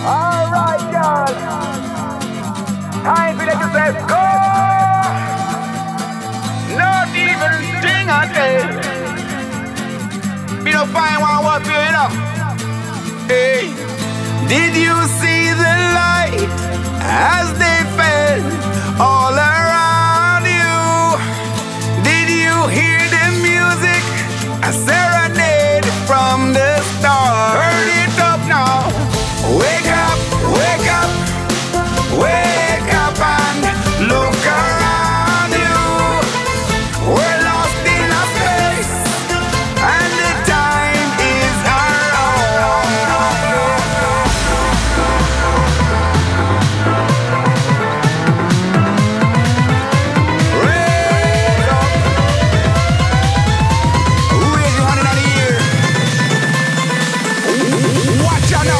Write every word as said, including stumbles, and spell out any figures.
Alright, y'all. Time for them to say go. Not even thing I say. Me don't find one what you know. Hey, did you see the light as they